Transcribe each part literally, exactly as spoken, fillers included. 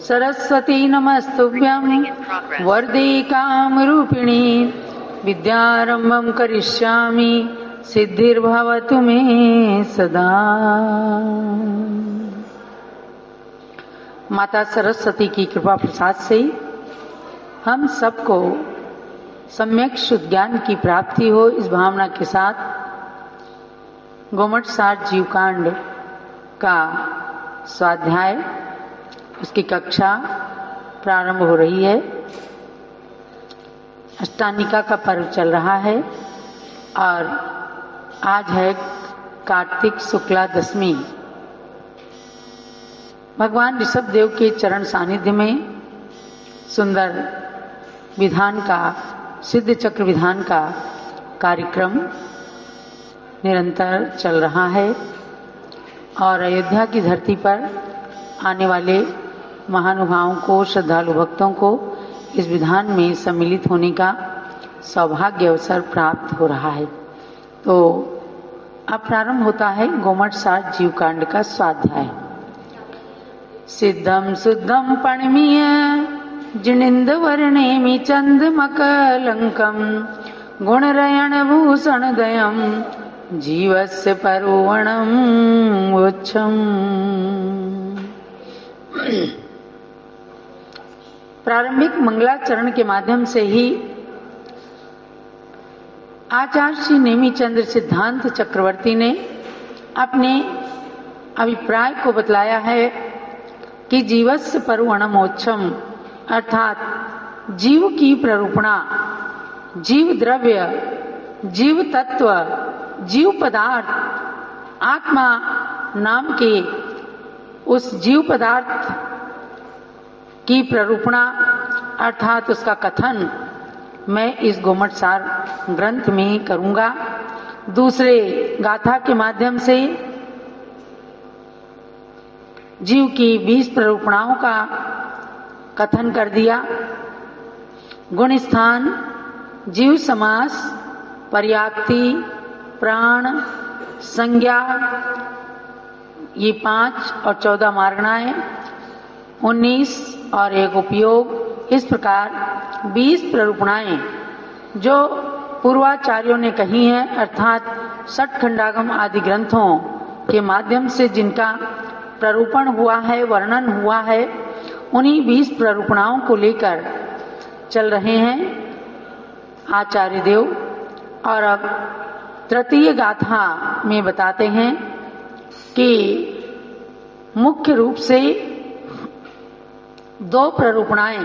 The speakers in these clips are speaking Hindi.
सरस्वती नमस्तुभ्यं वरदे कामरूपिणी विद्यारंभं करिष्यामि सिद्धिर्भवतु मे सदा। माता सरस्वती की कृपा प्रसाद से हम सबको सम्यक शुद्ध ज्ञान की प्राप्ति हो, इस भावना के साथ गोमठ साठ जीवकांड का स्वाध्याय, उसकी कक्षा प्रारंभ हो रही है। अष्टानिका का पर्व चल रहा है और आज है कार्तिक शुक्ला दशमी। भगवान ऋषभ देव के चरण सानिध्य में सुंदर विधान का, सिद्ध चक्र विधान का कार्यक्रम निरंतर चल रहा है और अयोध्या की धरती पर आने वाले महानुभावों को, श्रद्धालु भक्तों को इस विधान में सम्मिलित होने का सौभाग्य अवसर प्राप्त हो रहा है। तो अब प्रारंभ होता है गोमठ साठ जीवकांड का स्वाध्याय। सिद्धम शुद्धम पणमीय जिनिंद वर्णेमि चंद्रमकलंकम गुणरयण भूषण दयम जीवस्य परुवणम उच्छम। प्रारंभिक मंगलाचरण के माध्यम से ही आचार्य श्री नेमिचंद्र सिद्धांत चक्रवर्ती ने अपने अभिप्राय को बतलाया है कि जीवस्य परुवणमोक्षम अर्थात जीव की प्ररूपणा, जीव द्रव्य, जीव तत्व, जीव पदार्थ, आत्मा नाम के उस जीव पदार्थ की प्ररूपणा अर्थात उसका कथन मैं इस गोमठ सार ग्रंथ में करूंगा। दूसरे गाथा के माध्यम से जीव की बीस प्ररूपणाओं का कथन कर दिया। गुण स्थान, जीव समास, पर्याप्ति, प्राण, संज्ञा, ये पांच और चौदह मार्गणाएं, उन्नीस और एक उपयोग, इस प्रकार बीस प्ररूपणाएं जो पूर्वाचार्यों ने कही हैं, अर्थात षट खंडागम आदि ग्रंथों के माध्यम से जिनका प्ररूपण हुआ है, वर्णन हुआ है, उन्हीं बीस प्ररूपणाओं को लेकर चल रहे हैं आचार्य देव। और अब तृतीय गाथा में बताते हैं कि मुख्य रूप से दो प्ररूपणाएं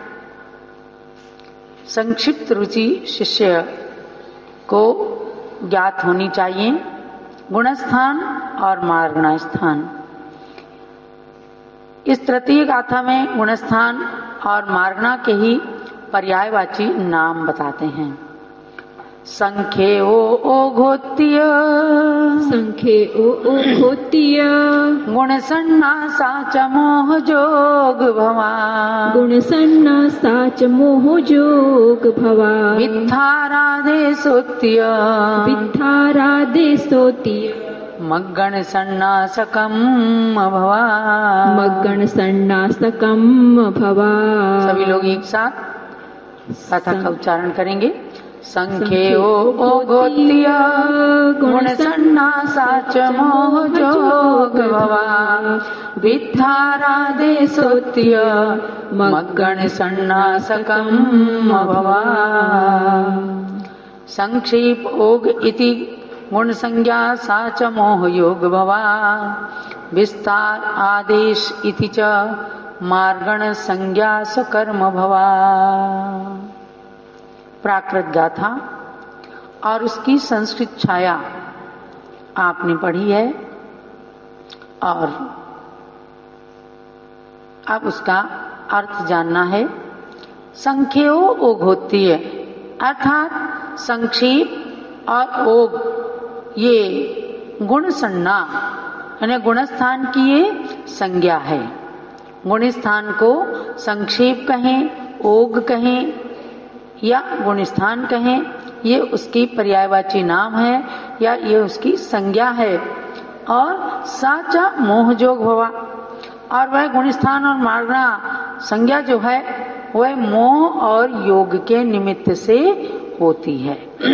संक्षिप्त रुचि शिष्य को ज्ञात होनी चाहिए, गुणस्थान और मार्गणा स्थान। इस तृतीय गाथा में गुणस्थान और मार्गणा के ही पर्यायवाची नाम बताते हैं। संख्ये ओ ओघोत्य, संख्ये ओ ओघोत्य, गुण सन्नासा च मोह जोग भवा, गुण सन्नासा च मोह जोग भवा, विद्धाराधे सोत्य, विद्धाराधे सोत्य, मग्गण सन्नासकम भवा, मग्गण सन्नासकम भवा। सभी लोग एक साथ गाथा का उच्चारण करेंगे। संख्ये ओ ओघोत्य, गुण सन्नासा च मोह जोग भवा, विद्धाराधे सोत्य, मग्गण सन्नासकम भवा। संक्षेप ओग इति गुण संज्ञा सा च मोह योग भवा, विस्तार आदेश इति च मार्गण संज्ञा सकर्म भवा। प्राकृत गाथा और उसकी संस्कृत छाया आपने पढ़ी है और अब उसका अर्थ जानना है। संख्यो ओघोत्य अर्थात संक्षेप और ओग, ये गुण संज्ञा यानी गुणस्थान की ये संज्ञा है। गुण स्थान को संक्षेप कहें, ओग कहें या गुण स्थान कहें, ये उसकी पर्यायवाची नाम है या ये उसकी संज्ञा है। और साचा मोहजोग भवा, और वह गुणस्थान और मार्गणा संज्ञा जो है वह मोह और योग के निमित्त से होती है।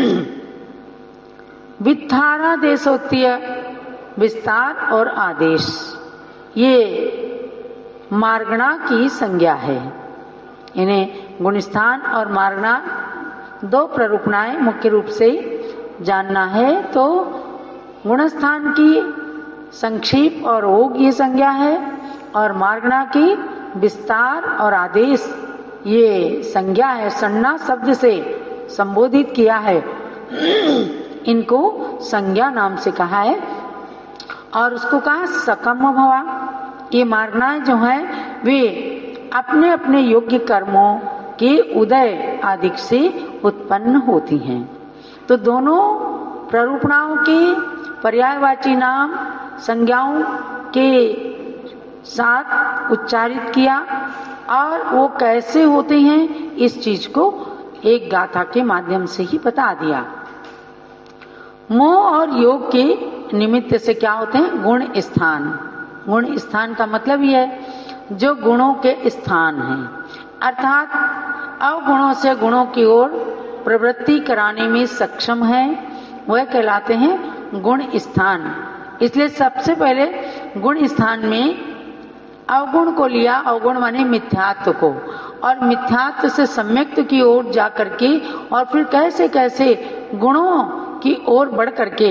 वित्थारा देश होती है, विस्तार और आदेश, ये मार्गणा की संज्ञा है। इन्हें गुणस्थान और मार्गणा दो प्ररूपणाएं मुख्य रूप से जानना है। तो गुणस्थान की संक्षेप और ओग ये संज्ञा है, और मार्गणा की विस्तार और आदेश ये संज्ञा है। सन्ना शब्द से संबोधित किया है, इनको संज्ञा नाम से कहा है। और उसको कहा सकम भवा। ये मार्गणाएं जो हैं वे अपने अपने योग्य कर्मों के उदय आदि से उत्पन्न होती हैं। तो दोनों प्ररूपणाओं के पर्यायवाची नाम संज्ञाओं के साथ उच्चारित किया, और वो कैसे होते हैं इस चीज को एक गाथा के माध्यम से ही बता दिया। मोह और योग के निमित्त से क्या होते हैं? गुण स्थान। गुण स्थान का मतलब यह है जो गुणों के स्थान हैं, अर्थात अवगुणों से गुणों की ओर प्रवृत्ति कराने में सक्षम है, वह कहलाते हैं गुण स्थान। इसलिए सबसे पहले गुण स्थान में अवगुण को लिया, अवगुण माने मिथ्यात्व को, और मिथ्यात्व से सम्यक्त की ओर जा करके और फिर कैसे कैसे गुणों की ओर बढ़ करके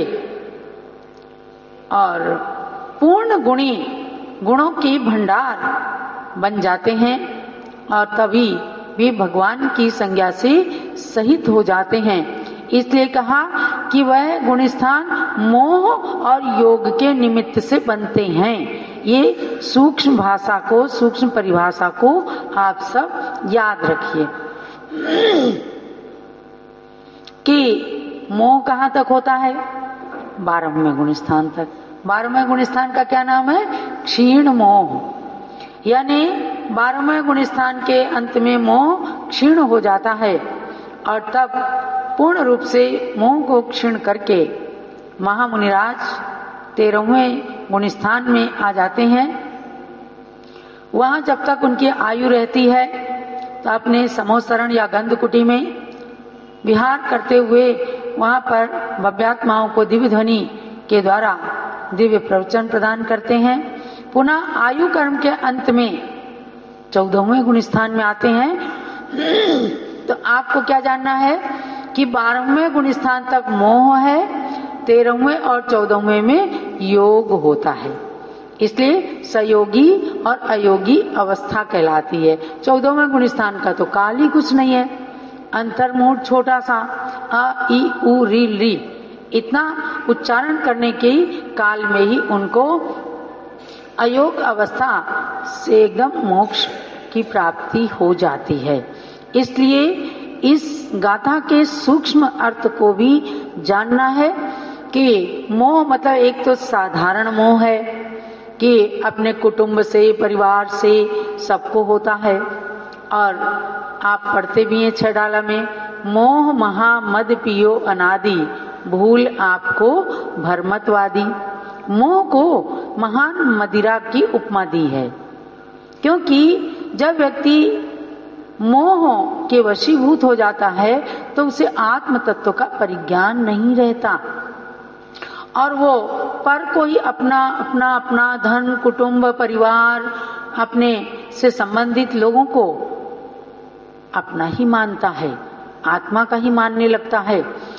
और पूर्ण गुणी गुणों की भंडार बन जाते हैं, और तभी वे भगवान की संज्ञा से सहित हो जाते हैं। इसलिए कहा कि वह गुणस्थान मोह और योग के निमित्त से बनते हैं। ये सूक्ष्म भाषा को, सूक्ष्म परिभाषा को आप सब याद रखिए कि मोह कहाँ तक होता है? बारहवें गुणस्थान तक। बारहवें गुणस्थान का क्या नाम है? क्षीण मोह। यानी बारहवें गुणस्थान के अंत में मोह क्षीण हो जाता है, और तब पूर्ण रूप से मोह को क्षीण करके महामुनिराज तेरहवें गुणस्थान में आ जाते हैं। वहां जब तक उनकी आयु रहती है तो अपने समोसरण या गंधकुटी में विहार करते हुए वहां पर भव्यात्माओं को दिव्य ध्वनि के द्वारा दिव्य प्रवचन प्रदान करते हैं। पुनः आयु कर्म के अंत में चौदहवें गुणस्थान में आते हैं। तो आपको क्या जानना है कि बारहवें गुणस्थान तक मोह है, तेरहवें और चौदहवें में योग होता है। इसलिए सयोगी और अयोगी अवस्था कहलाती है। चौदहवें गुणस्थान का तो काल ही कुछ नहीं है, अंतर्मूढ़ छोटा सा अ ई उ री री इतना उच्चारण करने के काल में ही उनको अयोग अवस्था से एकदम मोक्ष की प्राप्ति हो जाती है। इसलिए इस गाथा के सूक्ष्म अर्थ को भी जानना है कि मोह मतलब एक तो साधारण मोह है कि अपने कुटुंब से, परिवार से सबको होता है, और आप पढ़ते भी हैं छडाला में, मोह महा मद पियो अनादि भूल आपको भरमतवादी। मोह को महान मदिरा की उपमा दी है, क्योंकि जब व्यक्ति मोह के वशीभूत हो जाता है तो उसे आत्म तत्व का परिज्ञान नहीं रहता, और वो पर कोई अपना अपना अपना धन, कुटुंब, परिवार, अपने से संबंधित लोगों को अपना ही मानता है, आत्मा का ही मानने लगता है,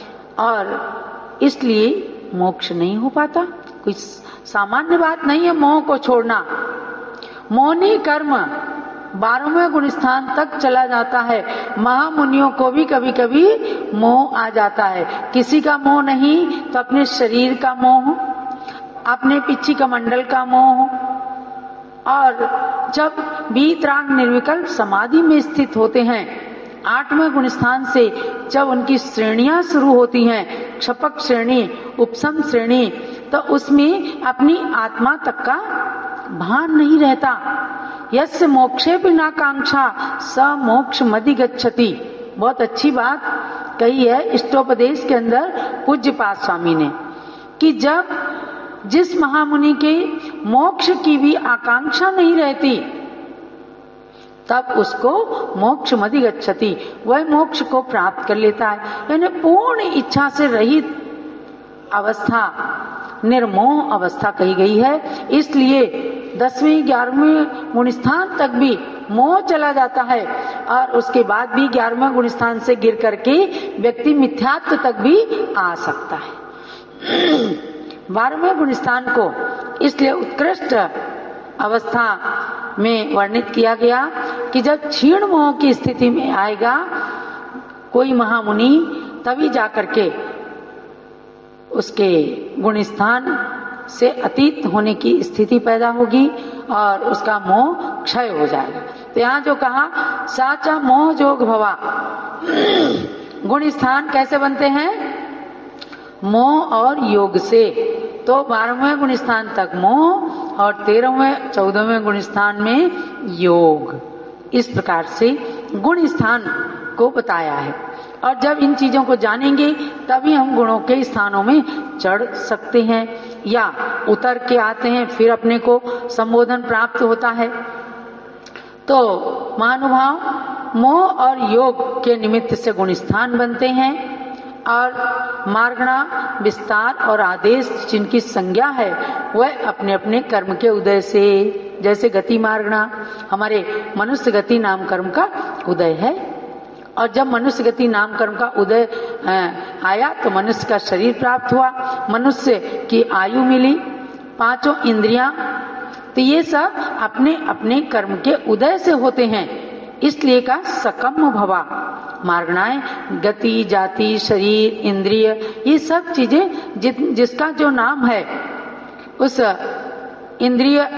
और इसलिए मोक्ष नहीं हो पाता। कोई सामान्य बात नहीं है मोह को छोड़ना। मोहनी कर्म बारहवें गुणस्थान तक चला जाता है। महामुनियों को भी कभी कभी मोह आ जाता है। किसी का मोह नहीं तो अपने शरीर का मोह, अपने पिछी कमंडल का मोह, और जब वीतराग निर्विकल्प समाधि में स्थित होते हैं, आठवें गुणस्थान से जब उनकी श्रेणियां शुरू होती हैं, क्षपक श्रेणी, उपसम श्रेणी, तो उसमें अपनी आत्मा तक का भान नहीं रहता। यस्य मोक्षे बिना कांक्षा स मोक्ष मदि गच्छति। बहुत अच्छी बात कही है इष्टोपदेश के अंदर पूज्य पाद स्वामी ने, कि जब जिस महामुनि के मोक्ष की भी आकांक्षा नहीं रहती, तब उसको मोक्ष मदि गच्छति, वह मोक्ष को प्राप्त कर लेता है। यानी पूर्ण इच्छा से रहित अवस्था निर्मोह अवस्था कही गई है। इसलिए दसवीं ग्यारहवीं गुणस्थान तक भी मोह चला जाता है और उसके बाद भी ग्यारहवें गुणस्थान से गिर करके व्यक्ति मिथ्यात्व तक भी आ सकता है। बारहवें गुणस्थान को इसलिए उत्कृष्ट अवस्था में वर्णित किया गया कि जब क्षीण मोह की स्थिति में आएगा कोई महामुनि, तभी जाकर के उसके गुणस्थान से अतीत होने की स्थिति पैदा होगी और उसका मोह क्षय हो जाएगा। तो यहाँ जो कहा साचा मोह जोग भवा, गुणस्थान कैसे बनते हैं? मोह और योग से। तो बारहवें गुणस्थान तक मोह और तेरहवें चौदहवें गुणस्थान में योग, इस प्रकार से गुणस्थान को बताया है। और जब इन चीजों को जानेंगे तभी हम गुणों के स्थानों में चढ़ सकते हैं या उतर के आते हैं, फिर अपने को संबोधन प्राप्त होता है। तो महानुभाव मोह और योग के निमित्त से गुणस्थान बनते हैं और मार्गणा, विस्तार और आदेश जिनकी संज्ञा है वह अपने अपने कर्म के उदय से, जैसे गति मार्गणा हमारे मनुष्य गति नाम कर्म का उदय है। और जब मनुष्य गति नाम कर्म का उदय आया तो मनुष्य का शरीर प्राप्त हुआ, मनुष्य की आयु मिली, पांचों इंद्रियां, तो ये सब अपने अपने कर्म के उदय से होते हैं। इसलिए का सकम भवा, मार्गणाएं गति, जाति, शरीर, इंद्रिय, ये सब चीजें जिस, जिसका जो नाम है उस इंद्रिय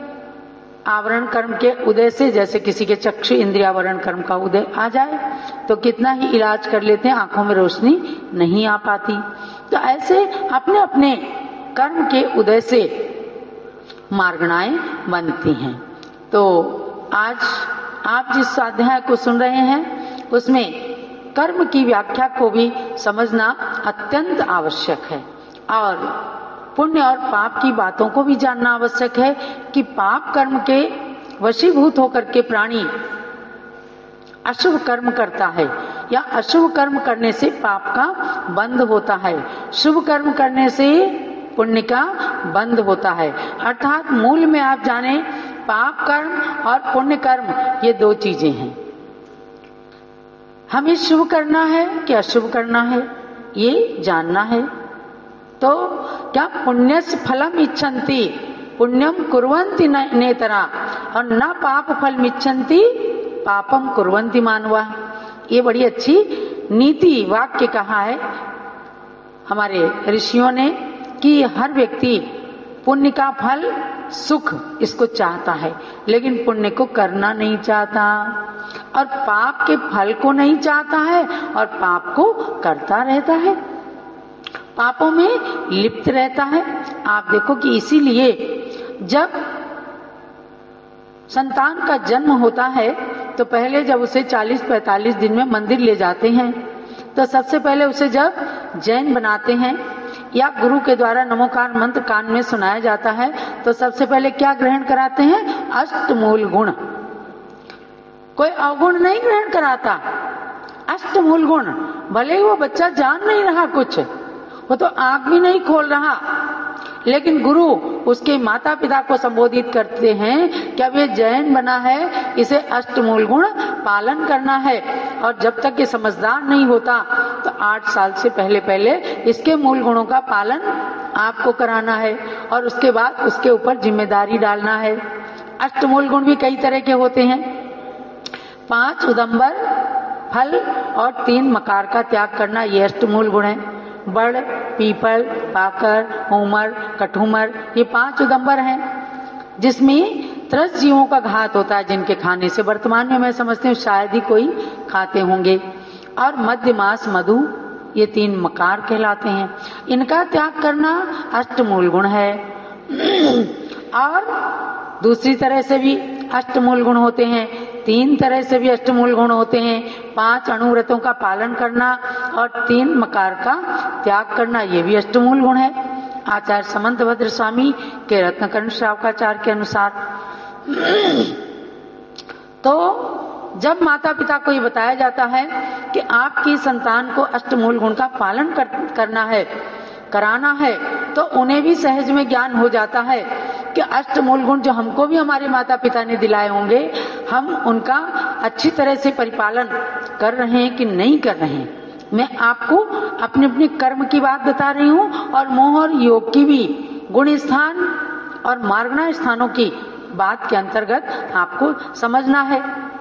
आवरण कर्म के उदय से, जैसे किसी के चक्षु इंद्रियावरण कर्म का उदय आ जाए तो कितना ही इलाज कर लेते हैं, आंखों में रोशनी नहीं आ पाती। तो ऐसे अपने अपने कर्म के उदय से मार्गणाएं बनती हैं। तो आज आप जिस अध्याय को सुन रहे हैं उसमें कर्म की व्याख्या को भी समझना अत्यंत आवश्यक है और पुण्य और पाप की बातों को भी जानना आवश्यक है कि पाप कर्म के वशीभूत होकर के प्राणी अशुभ कर्म करता है या अशुभ कर्म करने से पाप का बंध होता है, शुभ कर्म करने से पुण्य का बंध होता है। अर्थात मूल में आप जाने पाप कर्म और पुण्य कर्म ये दो चीजें हैं। हमें शुभ करना है कि अशुभ करना है ये जानना है। तो क्या पुण्यस्य फलम इच्छन्ति पुण्यम कुर्वन्ति नेतरा और न पाप फल इच्छन्ति पापम कुर्वन्ति मानवा। ये बड़ी अच्छी नीति वाक्य कहा है हमारे ऋषियों ने कि हर व्यक्ति पुण्य का फल सुख इसको चाहता है लेकिन पुण्य को करना नहीं चाहता और पाप के फल को नहीं चाहता है और पाप को करता रहता है, पापों में लिप्त रहता है। आप देखो कि इसीलिए जब संतान का जन्म होता है तो पहले जब उसे चालीस पैंतालीस दिन में मंदिर ले जाते हैं तो सबसे पहले उसे जब जैन बनाते हैं या गुरु के द्वारा नमोकार मंत्र कान में सुनाया जाता है तो सबसे पहले क्या ग्रहण कराते हैं? अष्टमूल गुण। कोई अवगुण नहीं ग्रहण कराता, अष्टमूल गुण। भले ही वो बच्चा जान नहीं रहा कुछ, वो तो आंख भी नहीं खोल रहा, लेकिन गुरु उसके माता पिता को संबोधित करते हैं कि अब ये जैन बना है, इसे अष्टमूल गुण पालन करना है और जब तक ये समझदार नहीं होता तो आठ साल से पहले पहले इसके मूल गुणों का पालन आपको कराना है और उसके बाद उसके ऊपर जिम्मेदारी डालना है। अष्टमूल गुण भी कई तरह के होते हैं, पांच उदंबर फल और तीन मकार का त्याग करना, ये अष्टमूल गुण है। बड़, पीपल, पाकर, उमर, कठुमर, ये पांच उदंबर हैं जिसमें त्रस्त जीवों का घात होता है, जिनके खाने से वर्तमान में मैं समझती हूँ शायद ही कोई खाते होंगे। और मध्य मास, मधु, ये तीन मकार कहलाते हैं। इनका त्याग करना अष्टमूल गुण है। और दूसरी तरह से भी अष्टमूल गुण होते हैं, तीन तरह से भी अष्टमूल गुण होते हैं। पांच अणुव्रतों का पालन करना और तीन मकार का त्याग करना, ये भी अष्टमूल गुण है। आचार्य समंतभद्र स्वामी के रत्नकर्ण श्रावकाचार्य के अनुसार। तो जब माता पिता को ये बताया जाता है कि आपकी संतान को अष्टमूल गुण का पालन कर, करना है, कराना है, तो उन्हें भी सहज में ज्ञान हो जाता है कि अष्टमूल गुण जो हमको भी हमारे माता पिता ने दिलाए होंगे, हम उनका अच्छी तरह से परिपालन कर रहे हैं कि नहीं कर रहे हैं। मैं आपको अपने अपने कर्म की बात बता रही हूँ और मोह और योग की भी, गुण स्थान और मार्गना स्थानों की बात के अंतर्गत आपको समझना है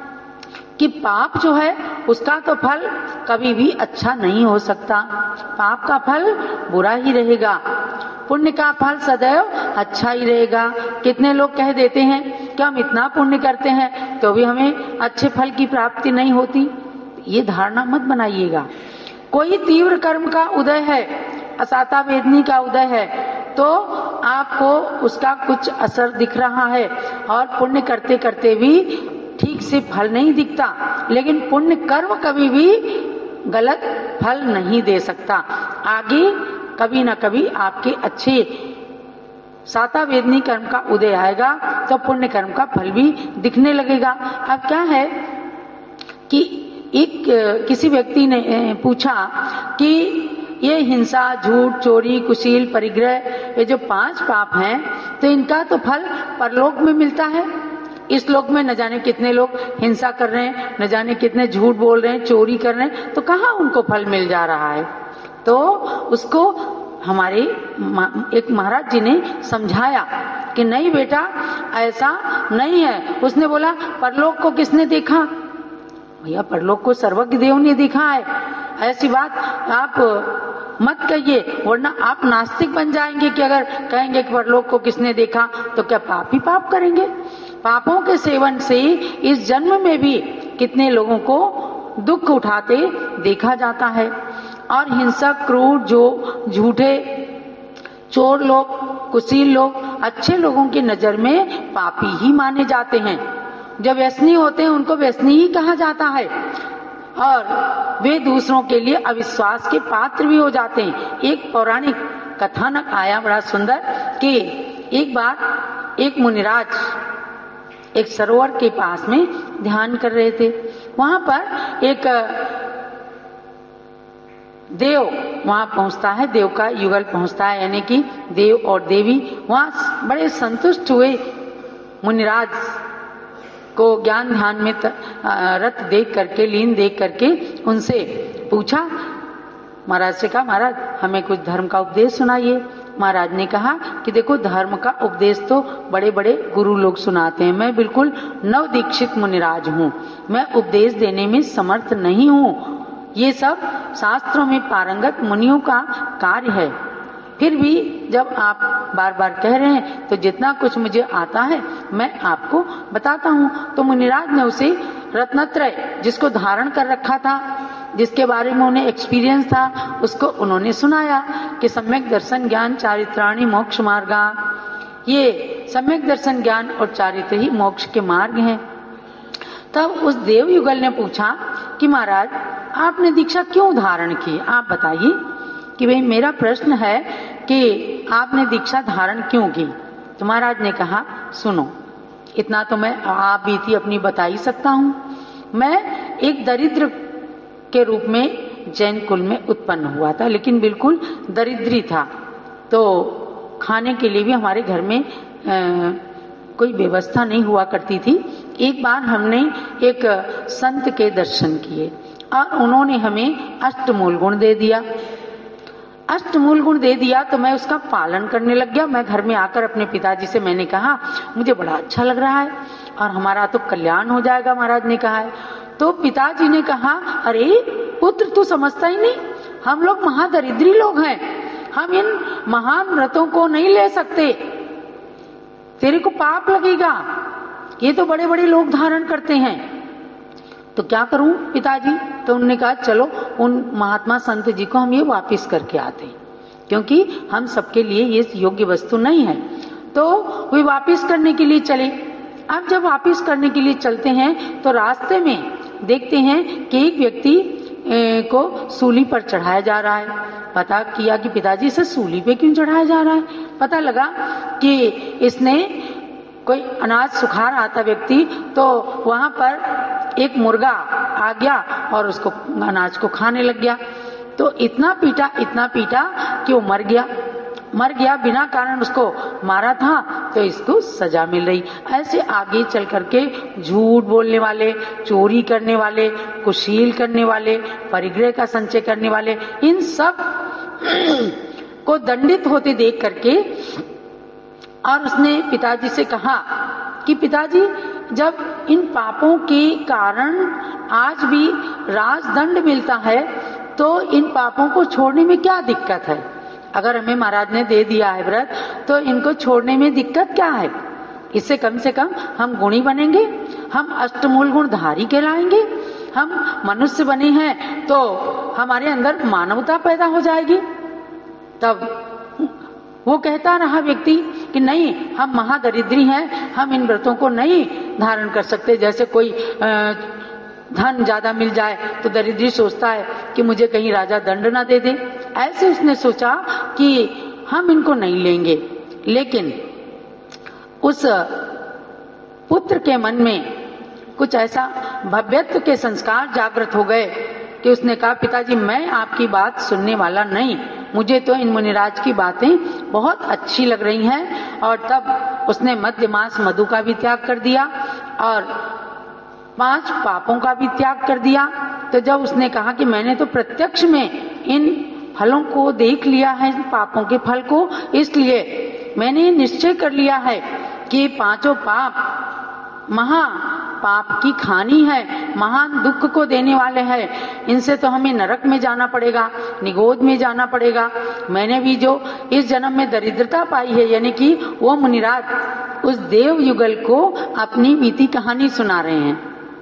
कि पाप जो है उसका तो फल कभी भी अच्छा नहीं हो सकता। पाप का फल बुरा ही रहेगा, पुण्य का फल सदैव अच्छा ही रहेगा। कितने लोग कह देते हैं कि हम इतना पुण्य करते हैं तो भी हमें अच्छे फल की प्राप्ति नहीं होती। ये धारणा मत बनाइएगा। कोई तीव्र कर्म का उदय है, असाता वेदनी का उदय है, तो आपको उसका कुछ असर दिख रहा है और पुण्य करते करते भी ठीक से फल नहीं दिखता। लेकिन पुण्य कर्म कभी भी गलत फल नहीं दे सकता। आगे कभी ना कभी आपके अच्छे साता वेदनी कर्म का उदय आएगा तो पुण्य कर्म का फल भी दिखने लगेगा। अब क्या है कि एक किसी व्यक्ति ने पूछा कि ये हिंसा, झूठ, चोरी, कुशील, परिग्रह, ये जो पांच पाप हैं, तो इनका तो फल परलोक में मिलता है। इस लोक में न जाने कितने लोग हिंसा कर रहे हैं, न जाने कितने झूठ बोल रहे हैं, चोरी कर रहे हैं, तो कहाँ उनको फल मिल जा रहा है। तो उसको हमारे एक महाराज जी ने समझाया कि नहीं बेटा, ऐसा नहीं है। उसने बोला परलोक को किसने देखा? भैया परलोक को सर्वज्ञ देव ने देखा है। ऐसी बात आप मत कहिए, वरना आप नास्तिक बन जाएंगे कि अगर कहेंगे कि परलोक को किसने देखा तो क्या पाप ही पाप करेंगे। पापों के सेवन से इस जन्म में भी कितने लोगों को दुख उठाते देखा जाता है। और हिंसक, क्रूर, जो झूठे, चोर लोग, कुशील लोग अच्छे लोगों की नजर में पापी ही माने जाते हैं। जब व्यसनी होते हैं उनको व्यसनी ही कहा जाता है और वे दूसरों के लिए अविश्वास के पात्र भी हो जाते हैं। एक पौराणिक कथानक आया बड़ा सुंदर कि एक बार एक मुनिराज एक सरोवर के पास में ध्यान कर रहे थे। वहां पर एक देव वहां पहुंचता है, देव का युगल पहुंचता है, यानी कि देव और देवी वहां बड़े संतुष्ट हुए। मुनिराज को ज्ञान ध्यान में रत देख करके, लीन देख करके उनसे पूछा, महाराज से कहा, महाराज हमें कुछ धर्म का उपदेश सुनाइए। महाराज ने कहा कि देखो, धर्म का उपदेश तो बड़े बड़े गुरु लोग सुनाते हैं, मैं बिल्कुल नव दीक्षित मुनिराज हूँ, मैं उपदेश देने में समर्थ नहीं हूँ। ये सब शास्त्रों में पारंगत मुनियों का कार्य है। फिर भी जब आप बार बार कह रहे हैं तो जितना कुछ मुझे आता है मैं आपको बताता हूँ। तो मुनिराज ने उसे रत्नत्रय, जिसको धारण कर रखा था, जिसके बारे में उन्हें एक्सपीरियंस था, उसको उन्होंने सुनाया कि सम्यक दर्शन ज्ञान चारित्राणि मोक्ष मार्गा। ये सम्यक दर्शन ज्ञान और चारित्र ही मोक्ष के मार्ग हैं। तब उस देव युगल ने पूछा कि महाराज आपने दीक्षा क्यों धारण की, आप बताइए। कि भाई मेरा प्रश्न है कि आपने दीक्षा धारण क्यों की। तो महाराज ने कहा, सुनो, इतना तो मैं आप बीती अपनी बता ही सकता हूँ। मैं एक दरिद्र के रूप में जैन कुल में उत्पन्न हुआ था, लेकिन बिल्कुल दरिद्री था। तो खाने के लिए भी हमारे घर में आ, कोई व्यवस्था नहीं हुआ करती थी। एक बार हमने एक संत के दर्शन किए और उन्होंने हमें अष्टमूल गुण दे दिया। अष्टमूल गुण दे दिया तो मैं उसका पालन करने लग गया। मैं घर में आकर अपने पिताजी से मैंने कहा, मुझे बड़ा अच्छा लग रहा है और हमारा तो कल्याण हो जाएगा, महाराज ने कहा है। तो पिताजी ने कहा, अरे पुत्र तू समझता ही नहीं, हम लोग महादरिद्री लोग हैं, हम इन महान व्रतों को नहीं ले सकते, तेरे को पाप लगेगा, ये तो बड़े बड़े लोग धारण करते हैं। तो क्या करूं पिताजी? तो उन्होंने कहा, चलो उन महात्मा संत जी को हम ये वापिस करके आते हैं, क्योंकि हम सबके लिए ये योग्य वस्तु नहीं है। तो वे वापिस करने के लिए चले। अब जब वापिस करने के लिए चलते हैं तो रास्ते में देखते हैं कि एक व्यक्ति ए, को सूली पर चढ़ाया जा रहा है। पता किया कि पिताजी इसे सूली पे क्यों चढ़ाया जा रहा है। पता लगा कि इसने कोई अनाज सुखा रहा था व्यक्ति, तो वहां पर एक मुर्गा आ गया और उसको अनाज को खाने लग गया। तो इतना पीटा इतना पीटा कि वो मर गया। मर गया बिना कारण उसको मारा था, तो इसको सजा मिल रही। ऐसे आगे चल करके झूठ बोलने वाले, चोरी करने वाले, कुशील करने वाले, परिग्रह का संचय करने वाले, इन सब को दंडित होते देख करके, और उसने पिताजी से कहा कि पिताजी, जब इन पापों के कारण आज भी राजदंड मिलता है, तो इन पापों को छोड़ने में क्या दिक्कत है? अगर हमें महाराज ने दे दिया है व्रत, तो इनको छोड़ने में दिक्कत क्या है? इससे कम से कम हम गुणी बनेंगे, हम अष्टमूल गुणधारी कहलाएंगे, हम मनुष्य बने हैं तो हमारे अंदर मानवता पैदा हो जाएगी। तब वो कहता रहा व्यक्ति कि नहीं, हम महादरिद्री हैं, हम इन व्रतों को नहीं धारण कर सकते। जैसे कोई धन ज्यादा मिल जाए तो दरिद्री सोचता है कि मुझे कहीं राजा दंड ना दे दे। ऐसे उसने सोचा कि हम इनको नहीं लेंगे। लेकिन उस पुत्र के मन में कुछ ऐसा भव्यत्व के संस्कार जागृत हो गए कि उसने कहा, पिताजी मैं आपकी बात सुनने वाला नहीं, मुझे तो इन मुनिराज की बातें बहुत अच्छी लग रही हैं। और तब उसने मद्य मांस मधु का भी त्याग कर दिया और पांच पापों का भी त्याग कर दिया। तो जब उसने कहा कि मैंने तो प्रत्यक्ष में इन फलों को देख लिया है, पापों के फल को, इसलिए मैंने निश्चय कर लिया है कि पांचों पाप महा पाप की खानी है, महान दुख को देने वाले हैं, इनसे तो हमें नरक में जाना पड़ेगा, निगोद में जाना पड़ेगा। मैंने भी जो इस जन्म में दरिद्रता पाई है, यानी कि वो मुनिराज उस देव युगल को अपनी बीती कहानी सुना रहे हैं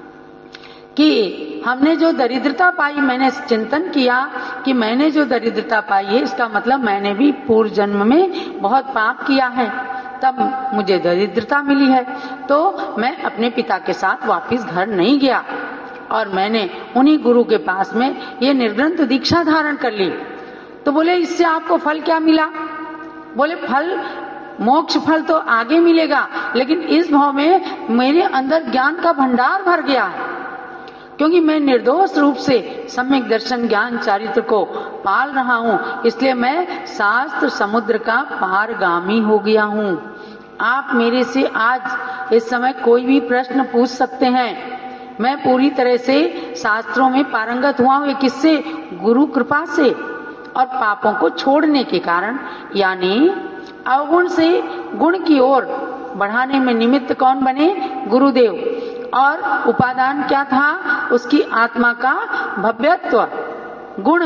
कि हमने जो दरिद्रता पाई, मैंने चिंतन किया कि मैंने जो दरिद्रता पाई है, इसका मतलब मैंने भी पूर्व जन्म में बहुत पाप किया है, तब मुझे दरिद्रता मिली है। तो मैं अपने पिता के साथ वापस घर नहीं गया और मैंने उन्हीं गुरु के पास में ये निर्ग्रंथ दीक्षा धारण कर ली। तो बोले, इससे आपको फल क्या मिला? बोले, फल मोक्ष फल तो आगे मिलेगा, लेकिन इस भाव में मेरे अंदर ज्ञान का भंडार भर गया है, क्योंकि मैं निर्दोष रूप से सम्यक दर्शन ज्ञान चारित्र को पाल रहा हूँ, इसलिए मैं शास्त्र समुद्र का पारगामी हो गया हूँ। आप मेरे से आज इस समय कोई भी प्रश्न पूछ सकते हैं। मैं पूरी तरह से शास्त्रों में पारंगत हुआ हूँ। किससे? गुरु कृपा से और पापों को छोड़ने के कारण, यानी अवगुण से गुण की ओर बढ़ाने में निमित्त कौन बने? गुरुदेव। और उपादान क्या था? उसकी आत्मा का भव्यत्व। गुण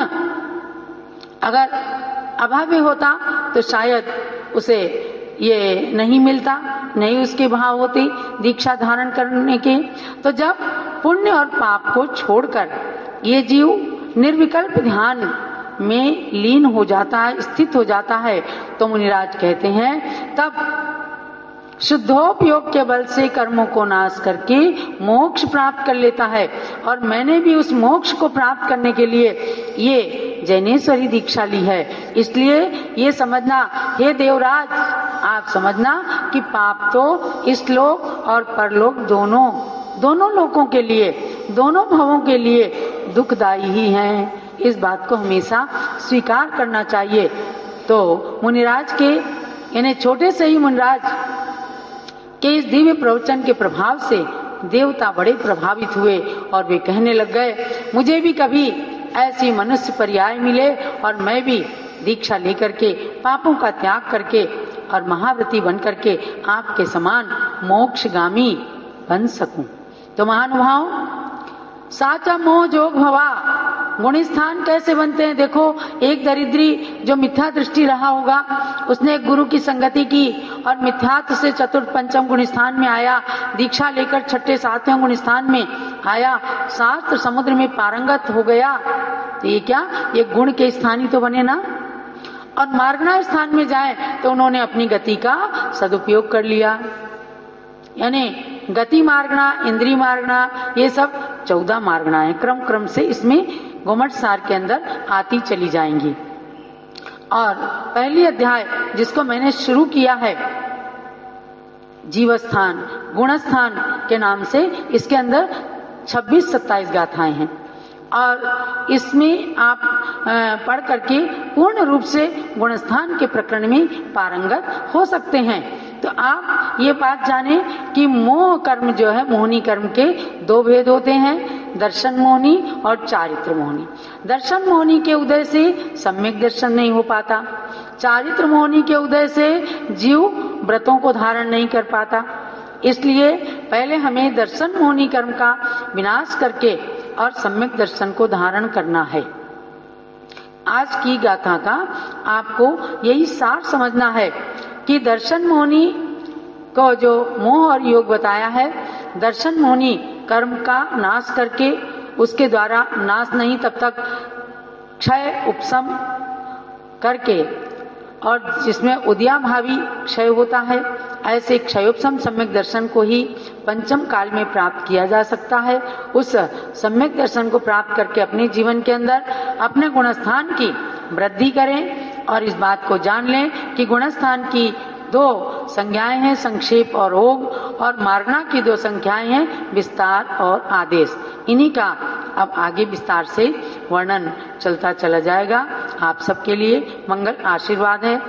अगर अभावी होता तो शायद उसे ये नहीं मिलता, नहीं उसके भाव होते दीक्षा धारण करने के। तो जब पुण्य और पाप को छोड़कर ये जीव निर्विकल्प ध्यान में लीन हो जाता है, स्थित हो जाता है, तो मुनिराज कहते हैं तब शुद्धोपयोग के बल से कर्मों को नाश करके मोक्ष प्राप्त कर लेता है। और मैंने भी उस मोक्ष को प्राप्त करने के लिए ये जैनेश्वरी दीक्षा ली है। इसलिए ये समझना, हे देवराज, आप समझना कि पाप तो इस लोक और परलोक दोनों दोनों लोकों के लिए, दोनों भवों के लिए दुखदायी ही हैं। इस बात को हमेशा स्वीकार करना चाहिए। तो मुनिराज के, यानी छोटे से ही मुनिराज के इस दिव्य प्रवचन के प्रभाव से देवता बड़े प्रभावित हुए और वे कहने लग गए, मुझे भी कभी ऐसी मनुष्य पर्याय मिले और मैं भी दीक्षा लेकर के पापों का त्याग करके और महाव्रती बन करके आपके समान मोक्षगामी बन सकूं। तो महानुभाव, साचा मोह जोग भवा, गुणस्थान कैसे बनते हैं? देखो, एक दरिद्री जो मिथ्या दृष्टि रहा होगा, उसने एक गुरु की संगति की और मिथ्यात्व से चतुर्थ पंचम गुणस्थान में आया, दीक्षा लेकर छठे सातवें गुणस्थान में आया, शास्त्र समुद्र में पारंगत हो गया। तो ये क्या, ये गुण के स्थानी तो बने ना। और मार्गणा स्थान में जाए तो उन्होंने अपनी गति का सदुपयोग कर लिया, यानी गति मार्गणा, इंद्रिय मार्गणा, ये सब चौदह मार्गणा है। क्रम क्रम से इसमें घुमट सार के अंदर आती चली जाएंगी। और पहली अध्याय जिसको मैंने शुरू किया है जीवस्थान गुणस्थान के नाम से, इसके अंदर छब्बीस सत्ताईस गाथाएं हैं और इसमें आप पढ़ करके पूर्ण रूप से गुणस्थान के प्रकरण में पारंगत हो सकते हैं। तो आप ये बात जाने कि मोह कर्म जो है, मोहनी कर्म के दो भेद होते हैं, दर्शन मोहनी और चारित्र मोहनी। दर्शन मोहनी के उदय से सम्यक दर्शन नहीं हो पाता, चारित्र मोहनी के उदय से जीव व्रतों को धारण नहीं कर पाता। इसलिए पहले हमें दर्शन मोहनी कर्म का विनाश करके और सम्यक दर्शन को धारण करना है। आज की गाथा का आपको यही सार समझना है कि दर्शन मोहनी को जो मोह और योग बताया है, दर्शन मोहनी कर्म का नाश करके, उसके द्वारा नाश नहीं तब तक क्षय उपशम करके, और जिसमें उदयाभावी क्षय होता है, ऐसे क्षयोपशम सम्यक दर्शन को ही पंचम काल में प्राप्त किया जा सकता है। उस सम्यक दर्शन को प्राप्त करके अपने जीवन के अंदर अपने गुणस्थान की वृद्धि करें और इस बात को जान लें कि गुणस्थान की दो संज्ञाएं हैं, संक्षेप और ओग, और मार्गणा की दो संख्याएं हैं, विस्तार और आदेश। इन्हीं का अब आगे विस्तार से वर्णन चलता चला जाएगा। आप सबके लिए मंगल आशीर्वाद है।